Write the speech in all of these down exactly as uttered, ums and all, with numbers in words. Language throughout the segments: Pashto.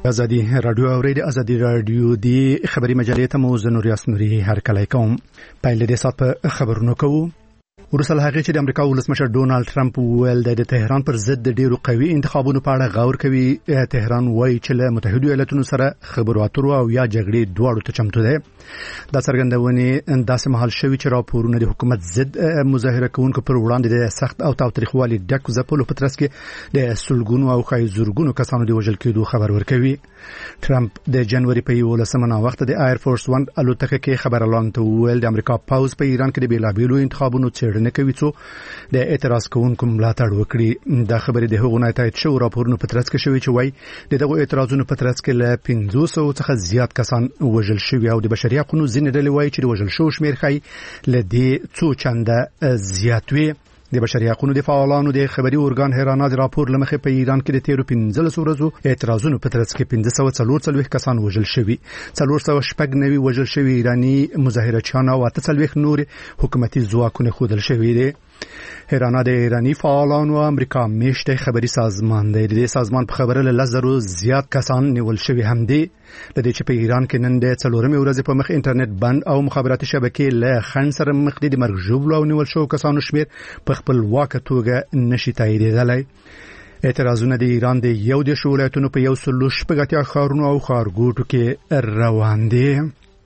ازادي رادیو اورید ازادي رادیو دی خبری مجله ته مو زنور یاسنوري هر کله کوم پایله د سات په خبرونو کوو. ورسره هغه چې د امریکا ولسمشر ډونالد ټرمپ ویل د تهران پر ضد د ډیرو قوي انتخابونو په اړه غور کوي. تهران وایي چې له متحده ایالاتونو سره خبرو اترو او یا جګړې دواړو ته چمتو ده. دا څرګندونه انداسه محل شوی چې راپورونه د حکومت ضد مظاهره کوونکو پر وړاندې د سخت او تاریخوالي ډک ځپلو په ترڅ کې د سلګونو او خای زورګونو کسانو د وژل کېدو خبر ورکوي. ټرمپ د جنوري په یولسمه وخت د ایر فورس ون الوتکه کې خبر اعلان ته ویل د امریکا پاوز په ایران کې د بیلابیلو انتخابونو څېړنه کوي څو د اعتراض کوونکو ملاتړ وکړي. دا خبره د هغو نه تایید شو راپورونو په ترڅ کې شوی چې وایي د دغه اعتراضونو په ترڅ کې له پنځوس سوه څخه زیات کسان وژل شوي او د بشري حقوقو ځینې ډلې وایي چې د وژل شوو شمېر ښایي له دې څو چنده زیات وي. د بشري حقوقو د فعالانو د خبري اورګان هرانا د راپور لمخې په ایران کې د تیرو پنځلس ورځو اعتراضونو په ترڅ کې پنځه سوه څلور څلوېښت کسان وژل شوي، څلور سوه شپږ نوي وژل شوي ایراني مظاهرچیان او اته څلوېښت نور حکومتي ځواکونه ښودل شوي دي. هرانا د ایرانی فعالانو امریکا میشته خبري سازمان دی. د سازمان په خبره له لزرو زیات کسان نیول شوي هم دي. د دې چې په ایران کې نن د څلورمې ورځې په مخ انټرنیټ بند او مخابراتي شبکې له خنډ سره مخ دي. د مرګ ژوبلو او نیول شوو کسانو شمېر په خپل واقع توګه نشي تاییدېدلی. اعتراضونه د ایران د یو د ولایتونو په یو سلو شپږ اتیا ښارونو او ښارګوټو کې روان دي.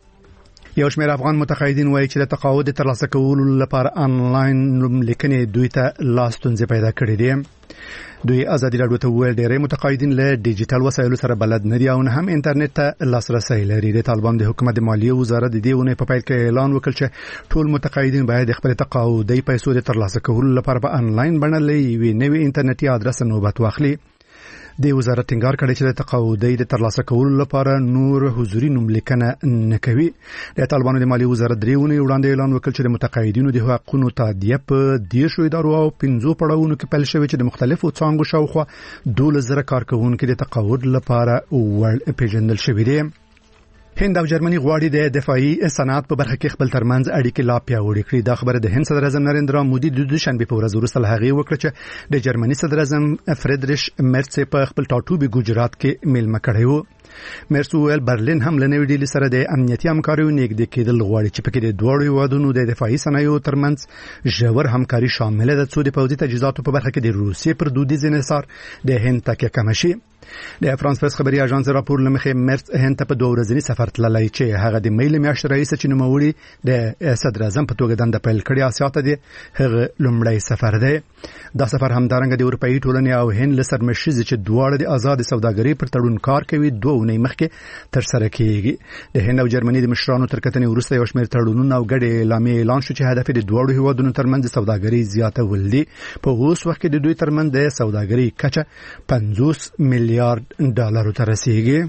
یو شمېر افغان متقاعدین وایي چې د تقاعد ترلاسه کولو لپاره آنلاین لیکنې دوی ته لا ستونزې پیدا کړې دي. دوی ازادي راډیو ته ویل ډېری متقاعدین له ډیجیټل وسایلو سره بلد نه دي او نه هم انټرنیټ ته لاسرسی لري. د طالبان د حکومت د مالیې وزارت د دې ونې په پیل کې اعلان وکړ چې ټول متقاعدین باید خپل تقاعدي پیسو د ترلاسه کولو لپاره په آنلاین بڼه له یوې نوې انټرنیټي ادرس نوبت واخلي. د وزارت ټینګار کړی چې د تقاعدي د ترلاسه کولو لپاره نور حضوري نوملیکنه نه کوي. د طالبانو د مالیې وزارت درې ونې وړاندې اعلان وکړ چې د متقاعدینو د حقوقو تادیه په دیرشو ادارو او پنځو پړاوونو کې پیل شوی چې د مختلفو څانګو شاوخوا دولس زره کارکوونکي د تقاعد لپاره ور پیژندل شوي دي. هند او جرمني غواړي د دفاعي صنعت په برخه کې خپل ترمنځ اړیکې لا پیاوړې کړي. دا خبره د هند صدر اعظم نریندرا مودي د دوشنبه په ورځ وروسته هغه وکړه چې د جرمني صدر اعظم فریدریش مرڅ په خپل ټاټوبي ګجرات کې میلمه کړی و. مرڅ ویل برلین هم له نوې ډیلي سره د امنیتي همکاریو نږدې کېدل غواړي چې پکې د دوړو هیوادونو د دفاعي صنایعو ترمنځ ژور همکاري شامل ده څو د پوځي تجهیزاتو په برخه کې د روسیې پر دودیز انحصار د هند تکیه کم شي. د فرانس پرس خبري اژانس راپور لمخې مرڅ هند ته په دوه ورځني سفر تللی چې هغه د میل میاشتې رئیس چې نوموړي د صدر اعظم په توګه دنده پیل کړې آسیا ته دی هغه لومړی سفر دی. دا سفر همدارنګه د اروپאי ټولنې او هند لسر مشیز چې دواړه د آزاد سوداګرۍ پر تړون کار کوي دوه ونې مخکې تر سره کیږي. د هند او جرمني د مشرانو تر کتنې وروسته یو شمېر تړونونه او ګډې اعلامیې اعلان شو چې هدف د دوړو هیوادونو ترمنځ سوداګرۍ زیاتول دي. په اوس وخت کې د دوی ترمنځ د سوداګرۍ کچه پنځوس میلیارډ ډالر ته رسیږي.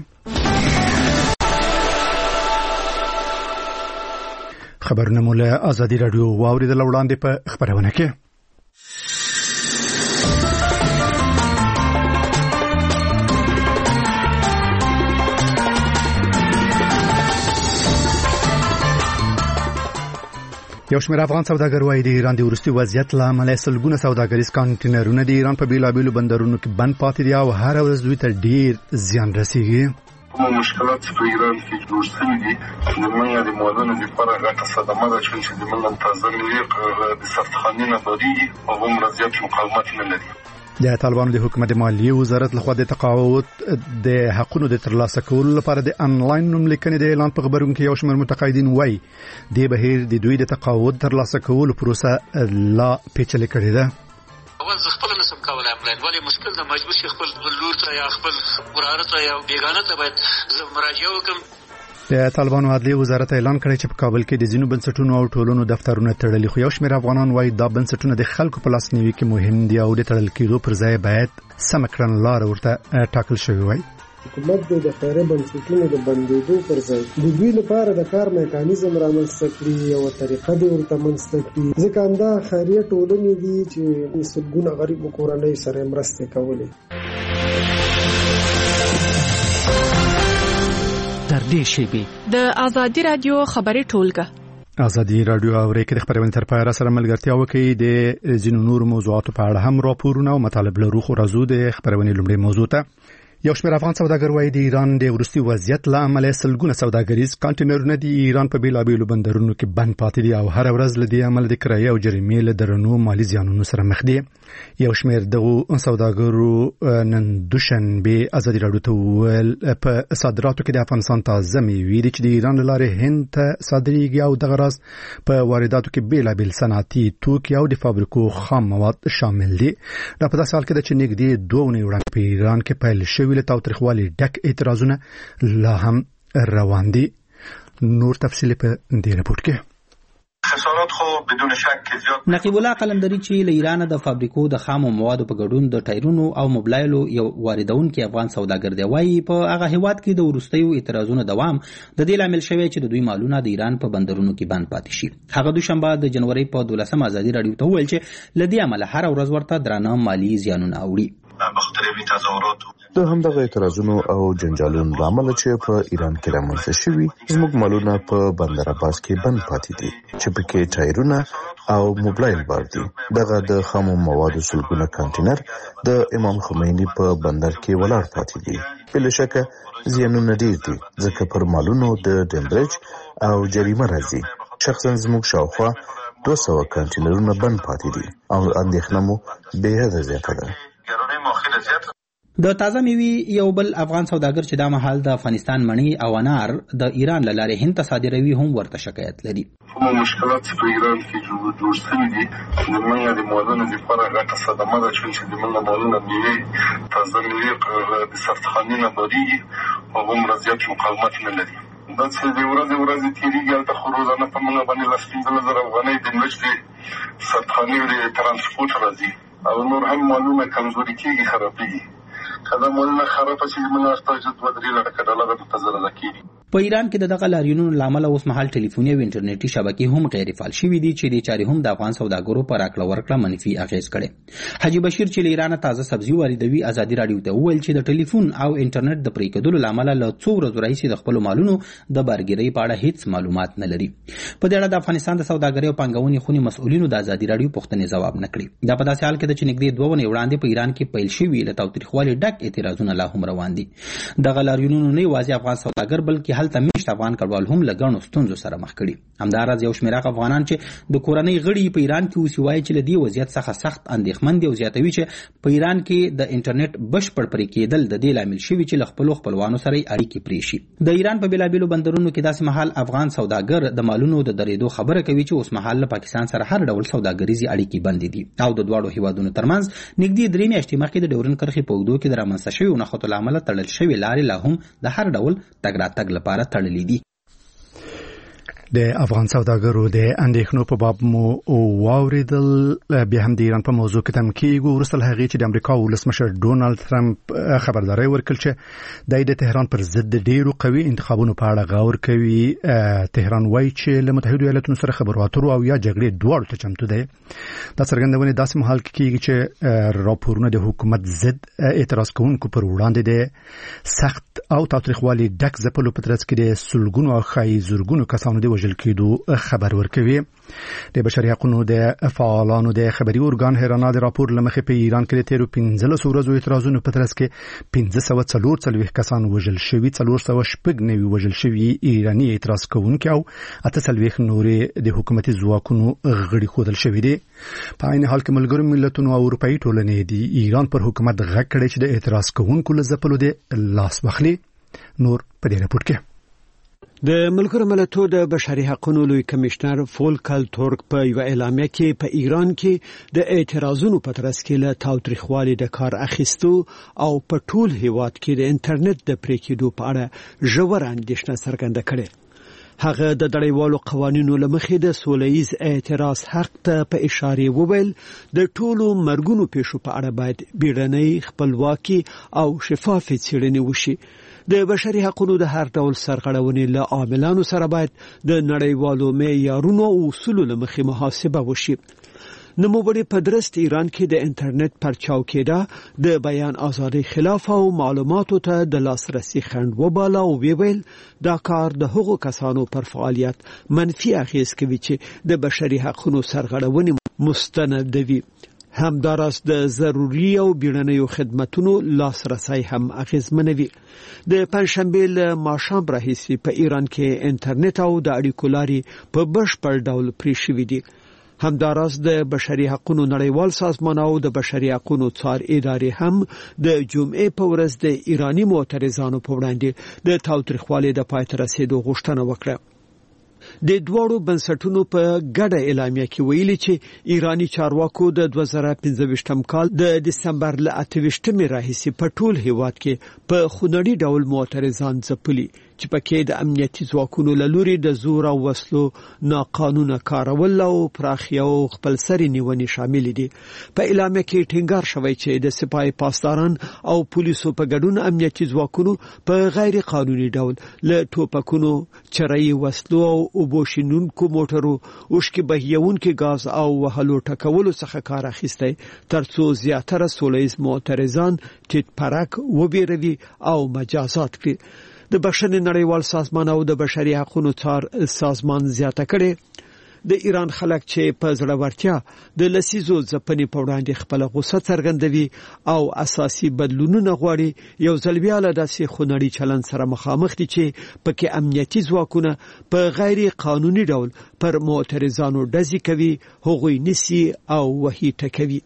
خبرونه مو له ازادي راډیو واوریدل وړاندې په خبرونه کې. یو شمېر افغان سوداګر وايي د ایران د وروستي وضعیت له امله سلګونه سوداګریز کانټینرونه د ایران په بیلابیلو بندرونو کې بند پاتې دي او هر ورځ دوی ته ډیر زیان رسیږي. کوم مشکلات په ایران کې جوړ شوي دي د موږ د موادونو لپاره غټه صدمه ده چې د موږ منتظر لري د سرطخاني نه بری او هم رضایت مقاومت نه لري. د طالبانو د حکومت مالیې وزارت لخوا د تقاعد د حقوقو د ترلاسه کولو لپاره د انلاین نوملیکنې د اعلان په خبرونو کې یو شمېر متقاعدین وایي د بهیر د دوی د تقاعد ترلاسه کولو پروسه لا پیچلې کړې ده. اول زه خپل نسم کولای آنلاین ولی مشکل ده مجبور شي خپل لور ته یا خپل وراره ته یا بیگانه ته باید زه مراجعه وکړم. د طالبانو عدلیې وزارت اعلان کړی چې په کابل کې د ځینو بنسټونو او ټولنو دفترونه تړلي خو یو شمېر افغانان وایي دا بنسټونه د خلکو په لاس نیوي کې مهم دي او د تړل کېدو پر ځای باید سمه کړنلاره ورته ټاکل شوې وای. حکومت د خیریه بنسټونو د بندېدو پر ځای د دوی لپاره د کار میکانیزم رامنځته کړي او طریقه دې ورته منځته کړي ځکه همدا خیریه ټولنې دي چې سلګونه غریبو کورنۍ سره مرستې کولې. تر دې شیبې د ازادي رادیو خبري ټولګه ازادي رادیو اوري کې د خبرونې تر پایه سره ملګرتیا وکړي د ځینو نور موضوعاتو په اړه هم راپورونه او مطالب لرو خو راځو د خبرونې لومړی موضوع ته. یو شمېر افغان سوداګر وايي د ایران د وروستي وضعیت له امله سلګونه سوداګریز کانټینرونه د ایران په بیلابیلو بندرونو کې بند پاتې دي او هر ورځ له دې امله د کرایې او جریمې له درنو مالي زیانونو سره مخ دي. یو شمېر دغو سوداګرو نن دوشنبه ازادي راډیو ته وویل په صادراتو کې د افغانستان تازه میوې دي چې د ایران له لارې هند ته صادریږي او دغه راز په وارداتو کې بیلابیل صنعتي توکي او د فابریکو خام مواد شامل دي. دا په داسې حال کې ده چې نږدې دوه اونۍ وړاندې په ایران کې پیل شوي له تاوتریخوالي ډک اعتراضونه لا هم روان دي. نور تفصیل په دې رپورټ کې. خسارات خو بدون شک زیات. نقیب الله قلندری چې له ایران د فابریکو د خامو موادو په ګډون د ټایرونو او موبایلو یو واردونکو افغان سوداګر دی وایي په هغه هیواد کې د ورستیو اعتراضونو دوام د دې لامل شوی چې د دوی مالونه د ایران په بندرونو کې بند پاتې شي. هغه دوشنبه د جنوري په دولسمه ازادي راډیو ته ویل چې لدې عمل هر ورځ ورته درانه مالی زیانونه اوړي. مختلفي تظاهرات د همدغه اعتراضونو او جنجالونو لامل چې په ایران کې رامنځته شوي زموږ مالونه په بندر عباس کې بند پاتې دي چې پکې ټایرونه او موبایل بار دي. دغه د خامو موادو سلګونه کانټینر د امام خمینی په بندر کې ولاړ پاتې دي. بل شک زیانونه ډیر دي ځکه پر مالونو د ډیمبرج او جریمه راځي. شخصا زموږ شاوخوا دوه سوه کانټینرونه بند پاتې دي او اندېښنه مو بې حده زیاته ده. د تازه میوې یو بل افغان سوداګر چې دا مهال د افغانستان مڼې او انار د ایران له لارې هند ته صادروي هم ورته شکایت لري. کوم مشکلات په ایران کې جوړ شوي دي د مڼې د موادونو لپاره غټه صدمه ده چې د مڼې موادونه میوې تازه میوې د سرطخانې نه بریږي او هم زیات مقاومت نه لري. دا چې د ورځې ورځې تیریږي هلته خو روزانه په مڼه باندې لس پنځلس زره افغانۍ د مچ د سرطخانې د ترانسپورټ راځي او نور هم مالونه کمزوري کېږي خرابېږي. کله مولنا خراب چې موږ استاجت ودرې لکه ډالر په زړه لکېږي. په ایران کې د دغه لاریونونو لامل اوس مهال ټلیفوني او انټرنیټي شبکې هم غیر فعال شوي دي چې د چاري هم د افغان سوداګرو پر راکړه ورکړه منفي اغیز کړي. حاجی بشیر چې له ایران تازه سبزي واردوي ازادي راډیو ته وویل چې د ټلیفون او انټرنیټ د پرې کېدلو لامل له څو ورځې راهیسې د خپل مالونو د بارګیرۍ په اړه هیڅ معلومات نه لري. په دې اړه د افغانستان د سوداګرۍ او پانګونې خونې مسؤلینو د ازادي راډیو پوښتنې ځواب نه کړی. دا په داسې حال کې چې نږدې دوه ونې وړاندې په ایران کې پیل شوي له تاوتریخوالي ډک اعتراضونه لا هم روان دي. دغه لاریونونو نه یوازې افغان سوداګر بلکې هلته میشت افغان کډوال هم له ګڼو ستونزو سره مخ کړي. همداراز یو شمېر افغانان چې د کورنۍ غړي په ایران کې اوسي وایي چې له دې وضعیت څخه سخت اندېښمن دي او زیاتوي چې په ایران کې د انټرنیټ بشپړ پرې کېدل د دې لامل شوي چې له خپلو خپلوانو سره اړیکې پرې شي. د ایران په بیلابیلو بندرونو کې داسې مهال افغان سوداګر د مالونو د درېدو خبره کوي چې اوس مهال له پاکستان سره هر ډول سوداګریزي اړیکې بندې دي او د دواړو هیوادونو ترمنځ نږدې درې میاشتې مخکې د ډیورن کرښې په اوږدو کې د رامنځته شویو نښتو له امله تړل شوې لارې لا هم د هر ډول تګ راتګ لپاره تړلې دي. د افغان سوداګرو د اندېښنو په باب مو واوریدل. بیا هم د ایران په موضوع کې تم کېږو. وروسته له هغې چې د امریکا ولسمشر ډونالد ټرمپ خبرداری ورکړ چې دی د تهران پر ضد د ډېرو قوي انتخابونو په اړه غور کوي. تهران وایي چې له متحدو ایالتونو سره خبرو اترو او یا جګړې دواړو ته چمتو دی. دا څرګندونې داسې مهال کې کېږي چې راپورونه د حکومت ضد اعتراض کوونکو پر وړاندې د سخت او تاوتریخوالي ډک ځپلو په ترڅ کې د سلګونو او ښایي زرګونو کسانو د وژل کېدو خبر ورکوي. د بشري حقوقو د فعالانو د خبري ارګان هرانا د راپور لمخې په ایران کې د تیرو پنځلسو ورځو اعتراضونو په ترڅ کې پنځه سوه څلور څلوېښت کسان وژل شوي، څلور سوه شپږ نوي وژل شوي ایراني اعتراض کوونکي او اته څلوېښت نورې د حکومتي ځواکونو غړي ښودل شوي دي. په عین حال کې ملګرو ملتونو او اروپایي ټولنې د ایران پر حکومت غږ کړی چې د اعتراض کوونکو له ځپلو د لاس واخلي. نور په دې راپور کې د ملګرو ملتونو د بشري حقوقو لوی کمشنر فولکر تورک په یو اعلامیه کې په ایران کې د اعتراضونو په ترڅ کې له تاوتریخوالي د کار اخیستو او په ټول هیواد کې د انټرنیټ د پرې کېدو په اړه ژور اندېښنه څرګنده کړې. هغه د نړیوالو قوانینو له مخې د سولهییز اعتراض حق ته په اشاره وویل د ټولو مرګونو پیښو په اړه باید بیړنۍ خپلواکي او شفاف څېړنې وشي. د بشري حقوقو د هر ډول سرغړونې له عاملانو سره باید د نړیوالو معیارونو او اصولو له مخې محاسبه وشي. نوموړي په درست ایران کې د انټرنیټ پر چوکیده د بیان ازادي خلاف او معلوماتو ته د لاسرسي خنډ وباله او ویل دا کار د هغو کسانو پر فعالیت منفي اغیز کوي چې د بشري حقوقو سرغړونې مستندوي. همداراز د ضروري او بیړنیو خدماتونو لاسرسي هم اغیزمنوي. د پنځشنبه له ماښام راهیسې په ایران کې انټرنیټ او د اړیکو لارې په بشپړ ډول پرې شوي دي. همداراز د بشري حقوقو نړیوال سازمان او د بشري حقوقو څار ادارې هم د جمعې په ورځ د ایرانی معترضانو په وړاندې د تاوتریخوالي د پای ته رسیدو غوښتنه وکړه. د دوړو بنسټونو په ګډه اعلامیه کې ویلي چې ایرانی چارواکو د دوه زره پنځه کال د دسمبر ل اته راهیسې په ټول هیواد کې په خونړي ډول معترضان ځپلي چې پکې د امنیتي ځواکونو له لوري د زور او وسلو ناقانونه کارول او پراخي او خپلسري نیونې شامل دي. په اعلامیه کې ټینګار شوی چې د سپای پاسداران او پولیسو په ګډون امنیتي ځواکونو په غیر قانوني ډول له ټوپکونو، چرای وسلو او اوبوشینونکو موټرو، اوشکې بهیونکو غاز او وهلو ټکولو څخه کار اخیستی ترڅو زیاتره سولهییز معترضان ټیټ پرک وبېروي او مجازات کړي. د بشري نړیوال سازمان او د بشري حقوقو څار سازمان زیاته کړي د ایران خلک چې په زړورتیا د لسیزو ځپنې په وړاندې خپل غوسه څرګندوي او اساسي بدلونونه غواړي، یو ځل بیا له داسې خونړي چلند سره مخامخ دي چې پکې امنیتي ځواکونه په غیر قانوني ډول پر معترضانو ډزې کوي، هغوی نیسي او وهي ټکوي.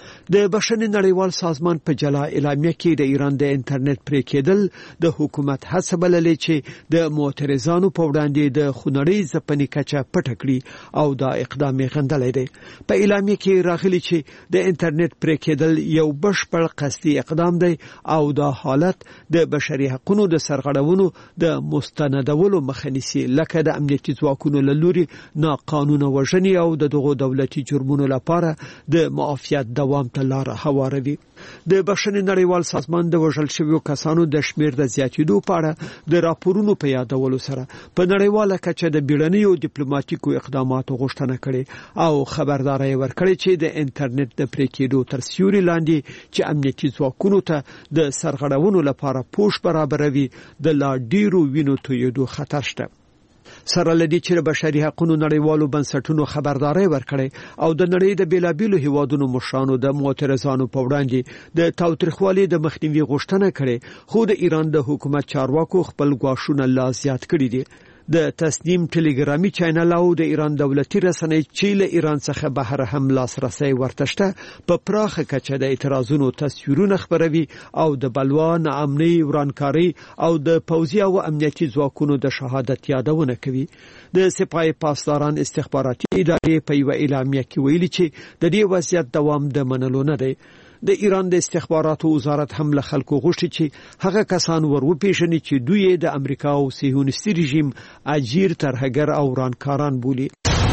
د بشري نړیوال سازمان په جلا اعلامیه کې د ایران د انټرنیټ پرې کېدل د حکومت هڅه بللې چې د معترضانو په وړاندې د خونړۍ ځپنې کچه پټه کړي او دا اقدام غندلی دی. په اعلامیه کې راغلي چې د انټرنیټ پرې کېدل یو بشپړ قصدي اقدام دی او دا حالت د بشري حقوقو د سرغړونو د مستندولو مخه نیسي، لکه د امنیتي ځواکونو له لوري ناقانونه وژنې او د دغو دولتي جرمونو لپاره د معافیت دوام لار هواروي. د بشري نړیوال سازمان د وژل شویو کسانو د شمیر د زیاتېدو په اړه د راپورونو په یادولو سره په نړیواله کچه د بیړنیو ډیپلوماټیکو اقداماتو غوښتنه کړې او خبرداري ورکړې چې د انټرنیټ د پرې کېدو تر سیوري لاندې چې امنیتي ځواکونو ته د سرغړونو لپاره پوښ برابروي د لا ډیرو وینو تویېدو خطر شته. سره لدی چې بشري حقوقو نړیوالو بنسټونو خبرداري ورکړي او د نړۍ د بیلابیلو هیوادونو مشرانو د معترضانو په وړاندې د تاوتریخوالي د مخنیوي غوښتنه کړي، خو د ایران د حکومت چارواکو خپل غواښونه لا زیات کړي دي. د تسنیم ټلګرامي چینل او د ایران دولتي رسنۍ چې له ایران څخه بهر هم لاسرسي ورتشته په پراخه کچه د اعتراضونو تصویرونه خبروي او د بلوا، ناامنۍ، ورانکاري او د پوځي او امنیتي ځواکونو د شهادت یادونه کوي. د سپای پاسداران استخباراتي ادارې په یو اعلامیه کې ویلي چې د دې وضعیت دوام د منلو نه دی. د ایران د استخباراتو وزارت هم له خلکو غوښتي چې هغه کسان ورپېژني چې دوی د امریکا او صهیونیستي رژیم اجیر، ترهګر او ورانکاران بولي.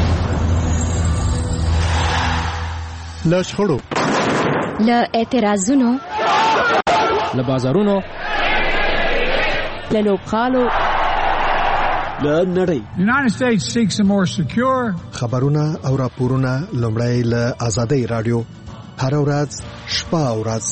له شخړو، له اعتراضونو، له بازارونو، له لوبغالو، له نړۍ United States seeks a more secure خبرونه او راپورونه لومړی له آزادۍ رادیو هر ورځ شپه او ورځ.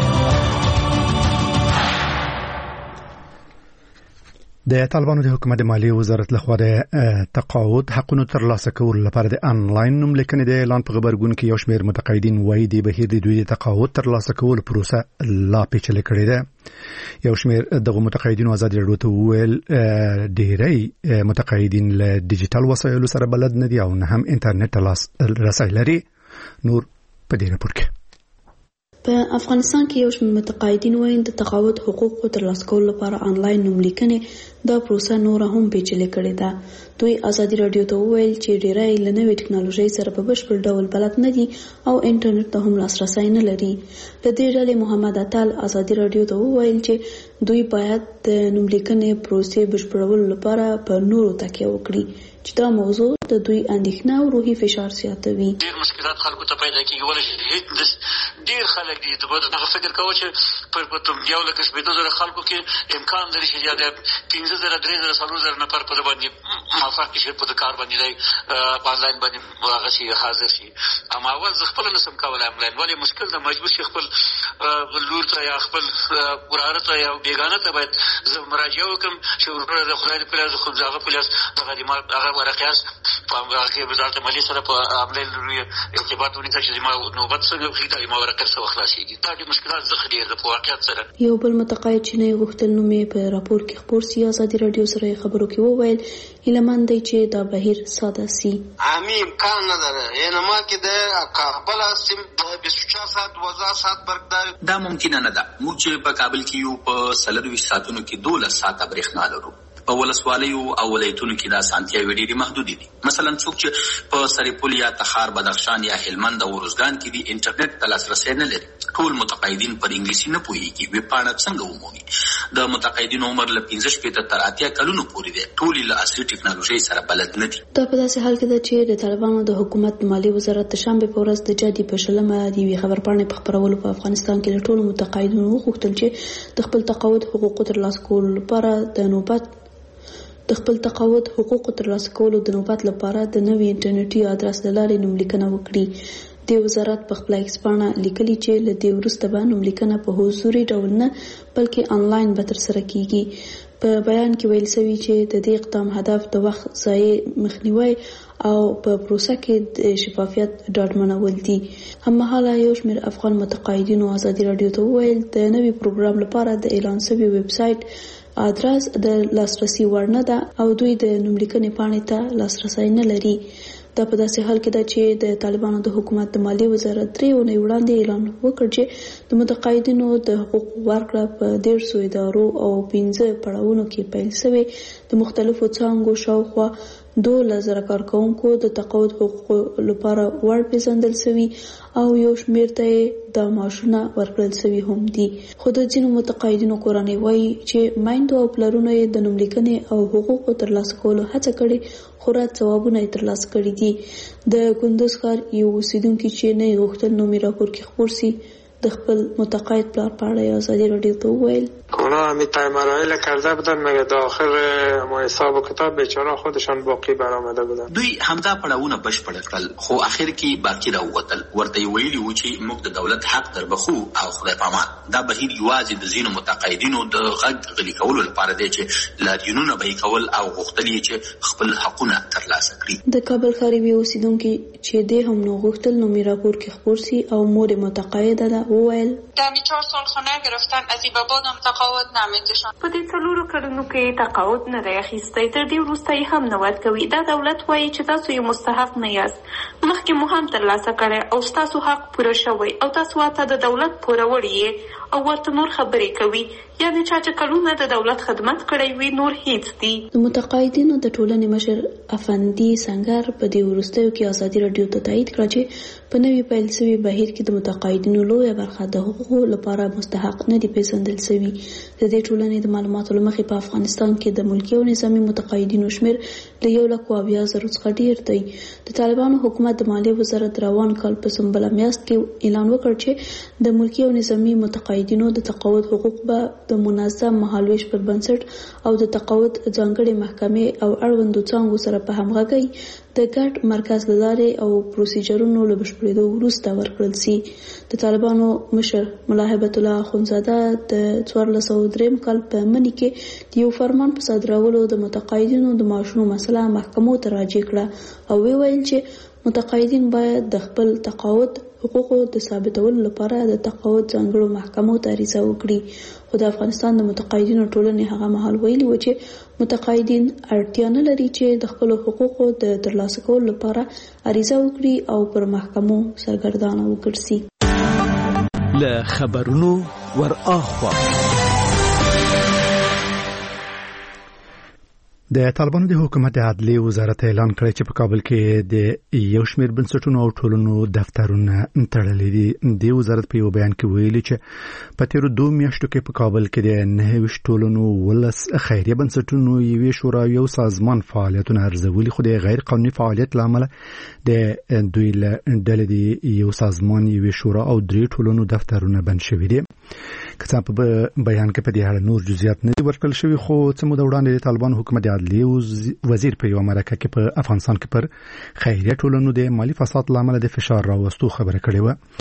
د طالبانو د حکومت مالیې وزارت لخوا د تقاعد حقونو ترلاسه کولو لپاره د انلاین نوملیکنې د اعلان په خبرګون کې یو شمېر متقاعدین وایي د بهیر د دوی د تقاعد ترلاسه کولو پروسه لا پیچلې کړې ده. یو شمېر دغه متقاعدینو آزادي راډیو ته وویل ډېری متقاعدین له ډیجیټل وسایلو سره بلد نه دي او نه هم انټرنیټ رسای لري. نور په دې راپور کې په افغانستان کې یو شمېر متقاعدین وایي د تقاعد حقوقو ترلاسه کولو لپاره انلاین نوملیکنې دا پروسه نوره هم پیچلې کړې ده. دوی آزادي راډیو ته وویل چې ډېری له نوې ټکنالوژۍ سره په بشپړ ډول بلد نه دي او انټرنیټ ته هم لاسرسی نه لري. له دې ډلې محمد اتل آزادي راډیو ته وویل چې دوی باید د نوملیکنې پروسې بشپړولو لپاره په نورو تکیه وکړي چې دا موضوع د دوی اندېښنه او روحي فشار زیاتوي. ډېر مشکلات خلکو ته پیدا کېږي، ولې ډېر خلک دي دغه فکر کوي چې په یو لکه شپېته زره خلکو کې امکان لري چې یا د پنځه زره، درې زره، څلور زره نفر په باندې موافق شي په کار باندې دی په انلاین باندې هغه شي حاضر شي. اما اول زه خپله نسم کولی انلاین، ولې مشکل ده، مجبور شي خپل لور ته یا خپل وراره ته یا بیګانه ته باید زه مراجعه وکړم چې وروره د خدای د په لاس خو هغه په لاس هغه ورقیاس په هغه وزارت مالیې سره په عمل ارتباط ونیسه چې ما نوبت څنګه خېټه ما ورکړ څه خلاصيږي دا د مشکلات زخه ډیر د واقعیت سره. یو بل متقاعد چې نه غوښتل نو مې په راپور کې خبر سي ازادي رادیو سره خبرو کې وویل هیلمن دی چې دا بهیر ساده سي. عامي امکان نه لري یعنی ما کې د کابل سیم د بیست و چهار ساعت وزا ساعت برقدار دا ممکن نه ده. موږ چې په کابل کې یو په سلروي ساعتونو کې دولس ساعته برېښنا لرو. په ولسوالیو او ولایتونو کې دا سانتیاوي ډېرې محدودې دي. مثلا څوک چې په سرپل یا تخار بدخشان یا هلمند او روزګان کې دي انټرنیټ ته لاسرسی نه لري. ټول متقاعدین پر انګلیسي نه پوهېږي. ویبپاڼه څنګه ومومي؟ د متقاعدینو عمر له پنځه شپېته تر اتیا کلونو پورې دی. ټول له عصري ټکنالوژۍ سره بلد نه دي. دا په داسې حال کې ده چې د طالبانو د حکومت مالیې وزارت د شنبې په ورځ د جدي په شلمه د یوې خبرپاڼې په خپرولو په افغانستان کې له ټولو متقاعدینو وغوښتل چې د خپل تقاعد حقوقو ترلاسه کولو لپاره د نوبت د خپل تقاعد حقوقو ترلاسه کولو د نوبت لپاره د نوي انټرنیټي ادرس له لارې نوملیکنه وکړي. د وزارت په خپل ایکسپانه لیکلي چې له دې وروسته به نوملیکنه په حضوري ډول نه بلکې آنلاین به ترسره کیږي. په بیان کې ویل شوی چې د دې اقدام هدف د وخت ضایع مخنیوي او په پروسه کې د شفافیت ډاډمنول دي. هممهاله یو شمېر افغان متقاعدینو ازادي رادیو ته وویل د نوي پروګرام لپاره د اعلان شوی ویب سایټ ادرس د لاسرسي وړ نه ده او دوی د نوملیکنې پاڼې ته لاسرسی نه لري. دا په داسې حال کې ده چې د طالبانو د حکومت د مالیې وزارت درې اونۍ وړاندې اعلان وکړ چې د متقاعدینو د حقوقو ورکړه په دېرشو ادارو او پنځه پړاوونو کې پیل شوې. د مختلفو څانګو شاوخوا دولس زره کارکوونکو د تقاعد حقوقو لپاره ور پیژندل شوي او یو شمېر ته د معاشونه ورکړل شوي هم دي. خو د ځینو متقاعدینو کورنۍ وایي چې میندو او پلرونو یې د نوملیکنې او حقوقو ترلاسه کولو هڅه کړې خو رد ځوابونه یې ترلاسه کړي دي. د کندوز ښار یو اوسیدونکي چې نه یې غوښتل نومي راپور کې خپور سي د خپل متقاعد پلار په اړه ازادي رادیو ته وویل اونا همیتای مراحل کرده بودن مگه داخل ما حساب و کتاب بیچاره خودشان باقی برآمده بودن. دوی همدا پړاوونه بشپړ کړل خو اخر کې باقی راووتل. ورته ویلي و چې موږ د دولت حق در بخو او خدای پامان. دا بهیر یوازې د ځینو متقاعدینو د غږ غلي کولو لپاره دی چې لاریونونه به کول او غوښتل یې چې خپل حقونه ترلاسه کړي. د کابل ښار یو اوسیدونکي چې د هم نو غوښتل نو می راپور کې خبر سي او مور متقاعده ده وویل دمی چهار سال خونه گرفتن از این بابادم تقاعد نمیدشان. په دې څلورو کلونو کې تقاعد نه دی اخیستی. تر دې وروسته یې هم نه ورکوي. دا دولت وایي چې تاسو یې مستحق نه یاست. مخکې مو هم ترلاسه کړی او ستاسو حق پوره شوی او تاسو ورته د دولت پوروړي یې او ورته نور خبرې کوي. یعنې چا چې کلونه د دولت خدمت کړی وي نور هیڅ دي. د متقاعدینو د ټولنې مشر افندي سنگر په دې وروستیو کې ازادي رادیو ته تایید کړ چې په نوي پیل شوي بهیر کې د متقاعدینو لویه برخه د حقوقو لپاره مستحق نه دي پیژندل شوي. د دې ټولنې د معلوماتو له مخې په افغانستان کې د ملکي او نظامي متقاعدینو شمېر له یو لک اویا زرو څخه ډېر دی. د طالبانو حکومت د مالیې وزارت روان کال په سنبله میاشت کې اعلان وکړ چې د ملکي او نظامي متقاعدینو د تقاعد حقوق به د منظم مهالویش پر بنسټ او د تقاعد ځانګړې محکمې او اړوندو څانګو سره په همغږۍ د ګډ مرکز له لارې او پروسیجرونو له بشپړېدو وروسته ورکړل شي. د طالبانو مشر ملا هیبت الله اخندزاده د څوارلس سوه درېیم کال په مني کې د یو فرمان په صادرولو د متقاعدینو د معاشونو مسله محکمو ته راجع کړه او ویل چې متقاعدین باید د خپل تقاعد حقوقو د ثابتولو لپاره د تقاعد ځانګړو محکمو ته عریضه وکړي. خو د افغانستان د متقاعدینو ټولنې هغه مهال ویلي و چې متقاعدین اړتیا نه لري چې د خپلو حقوقو د ترلاسه کولو لپاره عریضه وکړي او پر محکمو سرګردانه وګرځي. له خبرونو ور اخوا د طالبانو د حکومت د عدلیې وزارت اعلان کړی چې په کابل کې د یو شمېر بنسټونو او ټولنو دفترونه تړلي دي. د وزارت په یو بیان کې ویلي چې په تیرو دوه میاشتو کې په کابل کې د نهه ویشت ټولنو ولس خیریه بنسټونو یوې شورا یو سازمان فعالیتونه ارزولي خو د غیر قانوني فعالیت له امله د دوی له ډلې د یو سازمان یوې شورا او درې ټولنو دفترونه بند شوي دي. که څه په بیان کې په دې اړه نور جزئیات نه دي ورکړل شوي خو څه موده وړاندې د طالبانو حکومت د عدلیې وزیر په یو مرکه کې په افغانستان کې پر خیریه ټولنو د مالی فساد لامل د فشار راوستو خبره کړې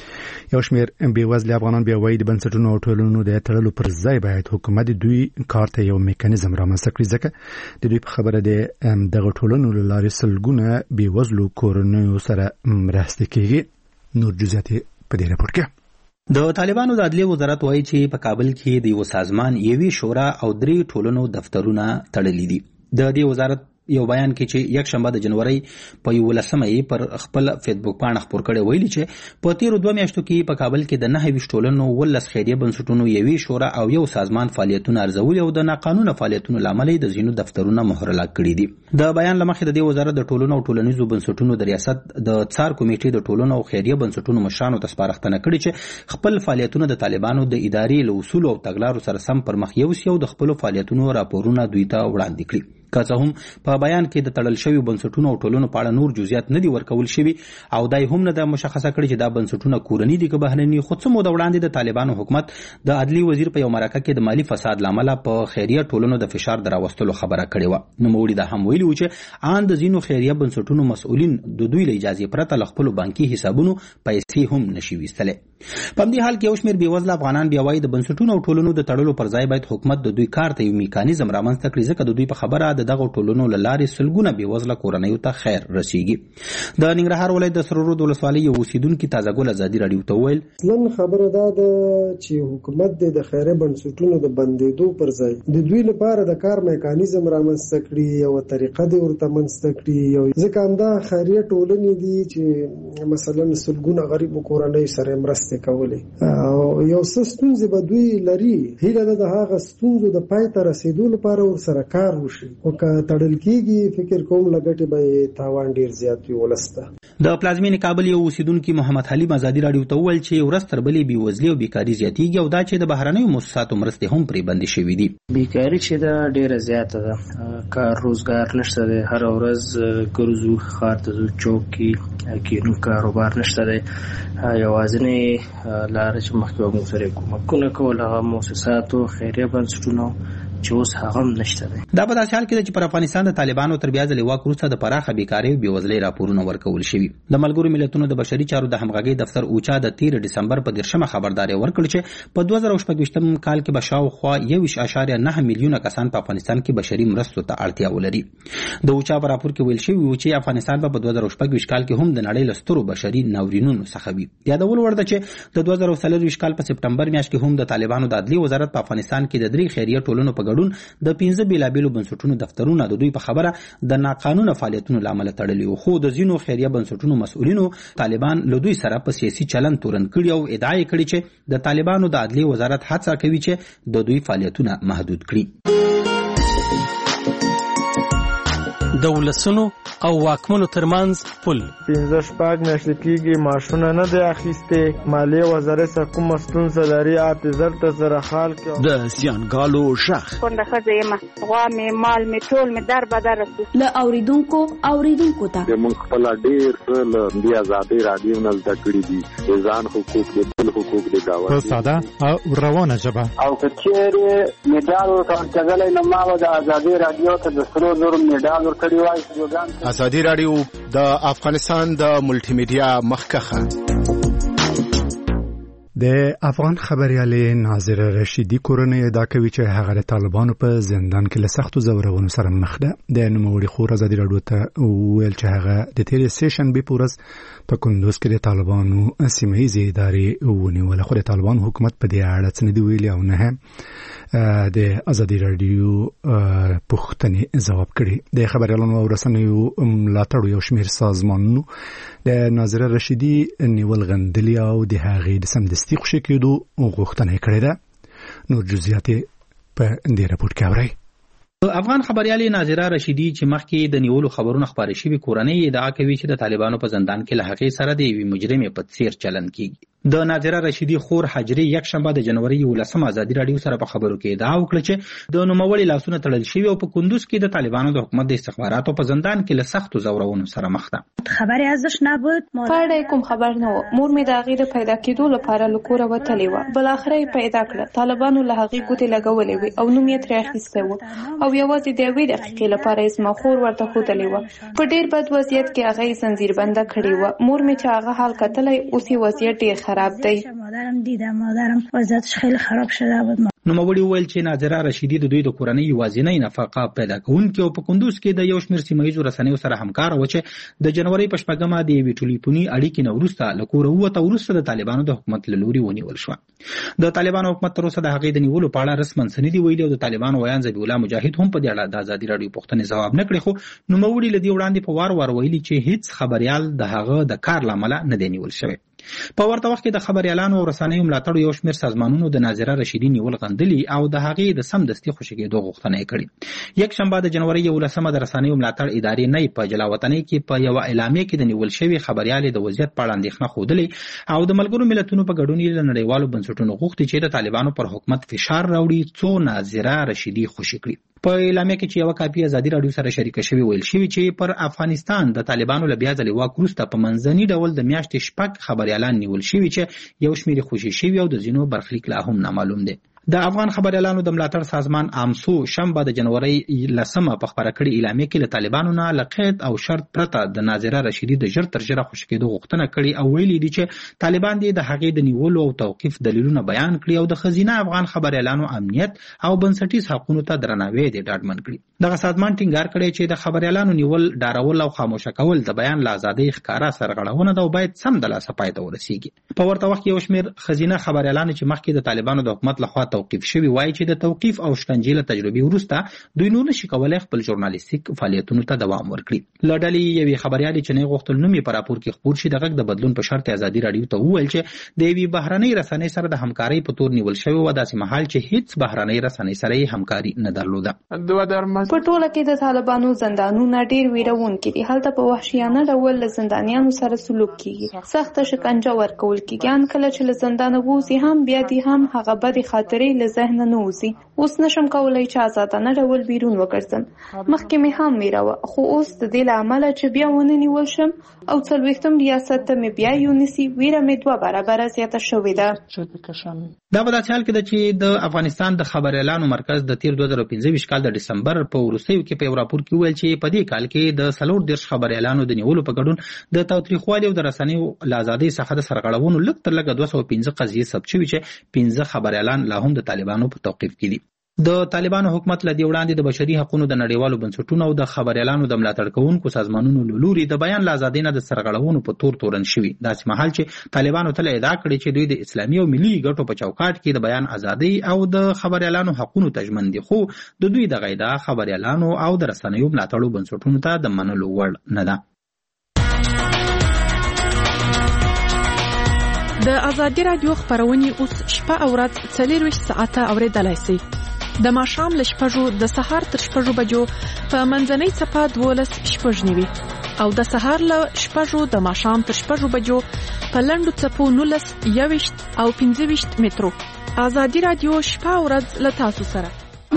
و. یو شمېر بېوزلي افغانان بیا وایي د بنسټونو او ټولنو د تړلو پر ځای باید حکومت دوی کار ته یو میکانیزم رامنځته کړي، ځکه د دوی په خبره د دغه ټولنو له لارې سلګونه بېوزلو کورنیو سره مرسته کېږي. نور جزئیات په دې راپور کې. د طالبانو د عدلیې وزارت وایي چې په کابل کې د یو سازمان یوې شورا او درې ټولنو دفترونه تړلي دي. د دې وزارت یو بیان کې چې یک شنبه د جنوري په یولسمه یې پر خپل فیسبوک باندې خبر کړي ویلي چې په تیر دوه میاشتو کې په کابل کې د نهه ویشت ټولنو ولس خیریه بنسټونو یوې شورا او یو سازمان فعالیتونه ارزولي او د ناقانونه فعالیتونو لامل د ځینو دفترونه مهرلا کړي دي. د بیان لمخې د دې وزارت د ټولنو او ټولنیزو بنسټونو د ریاست د څار کمیټې د ټولنو او خیریه بنسټونو مشرانو ته سپارښتنه کړې چې خپل فعالیتونه د طالبانو د ادارې له اصول او تګلارو سره سم پرمخ یوسي او د خپل فعالیتونو راپورونه دوی ته وړاندې کړي. که څه هم په بیان کې د تړل شویو بنسټونو او ټولنو په اړه نور جزئیات نه دي ورکول شوي او دای هم نه د مشخصه کړي چې دا بنسټونه کورني دي که بهرني. خو څه موده وړاندې د طالبانو حکومت د عدلی وزیر په یو مرکه کې د مالی فساد لامل په خیریه ټولنو د فشار دراوستلو خبره کړې و. نو موړي دا هم ویلي و چې ان د ځینو خیریه بنسټونو مسؤلین د دوی له اجازه پرته له خپل بانکي حسابونو پیسې هم نشي ویستلې. په دې حال کې یو شمېر بېوزله افغانان بیا وایي د بنسټونو او ټولنو د تړلو پر ځای باید حکومت د دوی کار ته یو میکانیزم رامنځته کړي، ځکه د دوی په خبره د دغه ټولنو له لارې سلګونه بېوزله کورنیو ته خیر رسیږي. د ننګرهار ولایت د سرورود ولسوالۍ یو اوسیدونکي تازه ګل ازادي راډیو ته وویل نن خبره دا ده چې حکومت د خیریه بنسټونو د بندېدو پر ځای د دوی لپاره د کار میکانیزم رامنځته کړي، یو طریقه دې ورته منځته کړي، ځکه همدا خیریه ټولنې دي چې مثلا سلګونه غریبو کورنیو سره مرسته کولی او یو څه ستونزې به دوی لري. هیله ده د هغه ستونزو د پای ته رسېدو لپاره ورسره کار وشي، خو که تړل کېږي فکر کوم لګټې به تاوان ډېر زیات وي ولس ته. د پلازمینې کابل یو اوسیدونکي محمد حلیم ازادي راډیو ته وویل چې ورځ تر بلې بېوزلي او بیکاري زیاتېږي او دا چې د بهرنیو مؤسساتو مرستې هم پرې بندې شوي دي. بیکاري چې ده ډېره زیاته ده، کار روزګار نشته دی، هره ورځ ګرځو ښار ته ځو چوک کې کینو کاروبار نشته دی. یوازینۍ لاره چې مخکې به موږ سره کومکونه کول هغه مؤسساتو خیریه بنسټونو چې اوس هغه هم نشته دی. دا په داسې حال کې ده چې پر افغانستان د طالبانو تر بیا ځلې واک وروسته د پراخه بیکارۍ او بېوزلۍ راپورونه ورکول شوي. د ملګرو ملتونو د بشري چارو د همغږۍ دفتر اوچا د تیر ډسمبر په دېرشمه خبرداری ورکړ چې په دوه زره شپږ ویشتم کال کې به شاوخوا یو ویشت اعشاریه نهه میلیونه کسان په افغانستان کې بشري مرستو ته اړتیا ولري. د اوچا په راپور کې ویل شوي و چې افغانستان به په دوه زره شپږ ویشت کال کې هم د نړۍ له سترو بشري ناورینونو څخه وي. یادول وړ ده چې د دوه زره څلور ویشت کال په سپټمبر میاشت کې هم د طالبانو د عدلیې وزارت په افغانستان کې د درې خیریه ټولنو په ګډون د پنځه بېلابېلو بنسټونو دفترونه د دوی په خبره د ناقانونه فعالیتونو له امله تړلي وو، خو د ځینو خیریه بنسټونو مسؤلینو طالبان له دوی سره په سیاسي چلند تورن کړي او ادعا یې کړې چې د طالبانو د عدلیې وزارت هڅه کوي چې د دوی فعالیتونه محدود کړي. د ولسونو او واکمنو ترمنځ پل پنځه شپږ میاشتې کېږي معاشونه نه دی اخیستې، مالیې وزارت سره کومه ستونزه لري اته زر ته زره خال کې د زیانګالو شخ کونډه ښځه یم، غوا مې مال مې ټول مې در بدر رسو له اوریدونکو اوریدونکو ته موږ خپل ډېر څه له دې ازادۍ راډیو نه زده کړي دي، د ځان حقوق د بل حقوق د دعوت په ساده او روانه ژبه او که چیرې میډال ورکړل نو ما د ازادۍ راډیو ته د سرو زرو میډال ورکړی وای. ازادي راډیو د افغانستان د ملټي میډیا مخکخه. د افغان خبريالې ناظره رشیدي کورنۍ ادعا کوي چې هغه د طالبانو په زندان کې له سختو زورونو سره مخ ده. د نوموړي خور ازادي راډیو ته ویل چې هغه د تیرې سیشن به پورس په کندوز کې د طالبانو سیمه‌یزې ادارې ونیول، خو د طالبانو حکومت په دې اړه څه نه دی ویلي او نه د ازادي راډیو پوښتنې ځواب کړي. د خبريالانو او رسنیو ملاتړ یو شمېر سازمانونو د ناظره رشیدي نیول غندلي او د هغې د سمدستي خوشي کېدو غوښتنه کړې ده. نور جزئیات په دې راپور کې اورئ. افغان خبريالې ناظره رشیدي چې مخکې د نیولو خبرونه خپاره شوي کورنۍ ادعا کوي چې د طالبانو په زندان کې له هغې سره د یوې مجرمې په څیر چلند کیږي. د ناظره رشیدي خور حجري یک شنبه د جنوري یولسمه ازادي راډیو سره په خبرو کې ادعا وکړه چې د نوموړي لاسونه تړل شوي او په کندوز کې د طالبانو د حکومت د استخباراتو په زندان کې له سختو ځورونو سره مخ ده. خبری ازش نبود. پاره کوم خبر نه و. مور می د هغې د پیدا کېدو لپاره له کوره وتلې وه. بالاخره یې پیدا کړه. طالبانو له هغې ګوتې لګولې وې او نوم یې ترې اخیستی و او یوازې د یوې دقیقې لپاره یې زما خور ورته ښودلې وه. په ډېر بد وضعیت کې هغه یې زنځیربنده کړې وه. مور مې چې هغه حال کتلی اوس یې وضعیت ډېر خراب دی. مادرم دیدم مادرم وضعیتش خیلی خراب شده بود. نوموړي وویل چې ناظره رشیدي د دوی د کورنۍ یوازینۍ نفقه پیدا کوونکې او په کندوز کې د یو شمېر سیمه ییزو رسنیو سره همکاره وه چې د جنوري په شپږمه د یوې ټلیفوني اړیکې نه وروسته له کوره ووته وروسته د طالبانو د حکومت له لوري ونیول شوه. د طالبانو حکومت تر اوسه د هغې د نیولو په اړه رسما څه نه دي ویلي او د طالبانو ویان ذبیح الله مجاهد هم په دې اړه د ازادي راډیو پوښتنې ځواب نه کړې، خو نوموړي له دې وړاندې په وار وار ویلي چې هیڅ خبریال د هغه د کار له امله نه دی نیول شوی. په ورته وخت کې د خبریالانو او رسنیو ملاتړو یو شمېر سازمانونو د ناظره رشیدي نیول غندلي او د هغې د سمدستي خوشي کېدو غوښتنه یې کړې. یک شنبه د جنوري یولسمه د رسنیو ملاتړ ادارې نه په جلاوطنۍ کې په یوه اعلامیه کې د نیول شوي خبریالې د وضعیت په اړه اندېښنه ښودلې او د ملګرو ملتونو په ګډون یې له نړیوالو بنسټونو غوښتي چې د طالبانو پر حکومت فشار راوړي څو ناظره رشیدي خوشي کړي. په اعلامیه کې چې یوه کاپي ازادي راډیو سره شریکه شوې ویل شوي چې پر افغانستان د طالبانو له بیا ځلې واک وروسته په منځني ډول د میاشتې شپږ خبریالان نیول شوي چې یو شمېر خوشي شوي او د ځینو برخلیک لا هم نامعلوم دی. د افغان خبریالانو د ملاتړ سازمان آمسو شنبه د جنوري لسمه په خپره کړې اعلامیه کې له طالبانو نه له قید او شرط پرته د ناظره رشیدي د ژر تر ژره خوشي کېدو غوښتنه کړې او ویلي دي چې طالبان دې د هغې د نیولو او توقیف دلیلونه بیان کړي او د ښځینه افغان خبریالانو امنیت او بنسټیز حقونو ته درناوی دې ډاډمن کړي. دغه سازمان ټینګار کړی چې د خبریالانو نیول، ډارول او خاموشه کول د بیان له ازادۍ ښکاره سرغړونه ده او باید سمدلاسه پای ته ورسیږي. په ورته وخت کې یو شمېر ښځینه خبریالانو چې مخکې د طالبانو د حکومت لخوا توقیف شوي وایي چې د توقیف او شکنجې له تجربې وروسته دوی نور نشي کولی خپل ژورنالیستیک فعالیتونو ته دوام ورکړي. له ډلې یوې خبریالې چې نه غوښتل نوم یې په راپور کې خپور شي د غږ د بدلون په شرط ازادي راډیو ته وویل چې د یوې بهرنۍ رسنۍ سره د همکارۍ په تور نیول شوی و، داسې مهال چې هیڅ بهرنۍ رسنۍ سره یې همکاري نه درلوده. په ټوله کې د طالبانو زندانونه ډېر ویرونکي دي. هلته په وحشیانه ډول له زندانیانو سره سلوک کیږي، سخته شکنجه ورکول کیږي. ان کله چې له زندانه ووځي هم بیا دې هم هغه بدې خاطرې له ذهنه نه وځي. اوس نشم کولی چې ازادانه ډول بیرون وګرځم. مخکې مې هم ویره وه، خو اوس د دې له امله چې بیا ونه نیول شم او څلوېښتم ریاست ته مې بیا یونیسي، ویره مې دوه برابره زیاته شوې ده. دا په داسې حال کې ده چې د افغانستان د خبریالانو مرکز د تیر دوه زره پنځه ویشت کال د ډسمبر په وروستیو کې په یو راپور کې وویل چې په دې کال کې د څلور دېرش خبریالانو د نیولو په ګډون د تاوتریخوالي او د رسنیو له ازادۍ څخه د سرغړونو لږ تر لږه دوه سوه پنځه قضیې ثبت شوي چې پنځه خبریالان لا هم د طالبانو په توقیف کې دي. د طالبانو حکومت له دې وړاندې د بشري حقوقو د نړیوالو بنسټونو او د خبریالانو د ملاتړ کوونکو سازمانونو له لوري د بیان له ازادۍ نه د سرغړونو په تور تورن شوي، داسې مهال چې طالبانو تل ادعا کړې چې دوی د اسلامي او ملي ګټو په چوکاټ کې د بیان ازادۍ او د خبریالانو حقوقو ته ژمن دي، خو د دوی دغه ادعا خبریالانو او د رسنیو ملاتړو بنسټونو ته د منلو وړ نه ده. د ازادي راډیو خبرونه اوس شپه او ورځ څلور ساعته اوریدلای شئ. د ماښام له شپږو د سهار تر شپږو بجو په منځنۍ څپه دولس شپږ نیوي او د سهار له شپږو د ماښام تر شپږو بجو په لنډو څپو نولس یوویشت او پنځه ویشت مترو. ازادي راډیو شپه او ورځ له تاسو سره.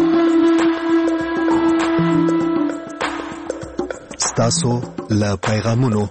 ستاسو له پیغامونو.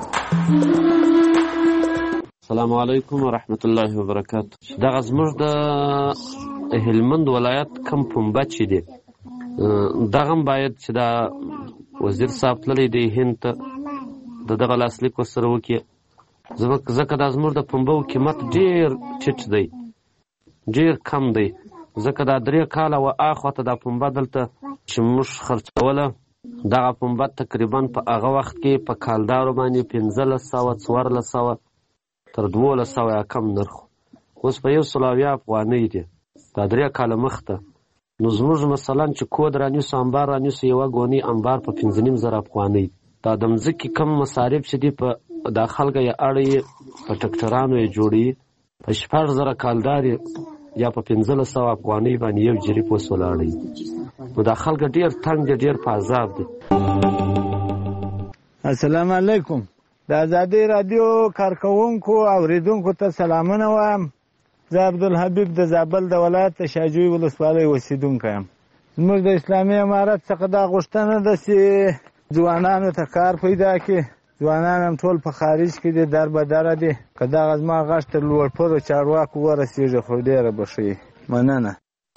السلام علیکم ورحمت الله وبرکاته. دغه زموږ د هلمند ولایت کم پنبه چې دی دغه باید چې دا وزیر صاحب تللی دی هند ته د دغه لاسلیک ورسره وکړي، ځکه دا زموږ د پنبو قیمت ډېر ټیټ دی، ډېر کم دی، ځکه دا درې کاله و اخواته دا پنبه دلته چې موږ خرڅوله دغه پنبه تقریبا په هغه وخت کې په کالدارو باندې پنځلس سوه څوارلس سوه تر دولس سوه یا کم نرخ، اوس په یو سل اویا افغانۍ دی. دا درې کاله مخته نو زموږ مثلا چې کود رانیسو انبار رانیسو یوه ګونۍ انبار په پنځه نیم زره افغانۍ. دا د مځکې کم مصارف چې دي په دا خلکه یې اړوي په ټکټرانو یې جوړوي، په شپږ زره کالدار یا په پنځلس سوه افغانۍ باندې یو جریب اوس ولاړوي. نو دا خلکه ډېر تنګ دي، ډېر په عذاب دي. السلام علیکم. د ازادي رادیو کارکونکو او اوریدونکو ته سلامونه وایم. زه عبدالحبیب د زابل د ولایت د شاجوی ولسوالۍ اوسیدونکی یم. زموږ د اسلامي امارت څخه دا غوښتنه ده چې ځوانانو ته کار پیدا کړي. ځوانان هم ټول په خارج کې دي، در به دره دي. که دغه زما غږ تر لوړپوړو چارواکو ورسېږي خو ډېره به ښه وي. مننه.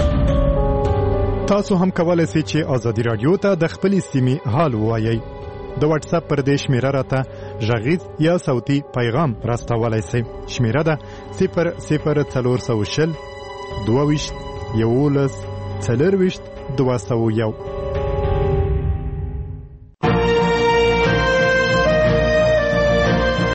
تاسو هم کولی سئ چې ازادي راډیو ته د خپلې سیمې حال ووایئ. د واتس اپ پر دې شمیره راته غږیز یا صوتي پیغام راستولی سئ. شمیره ده صفر صفر څلور سوه شل دوه ویشت یولس څلور ویشت دوه سوه یو.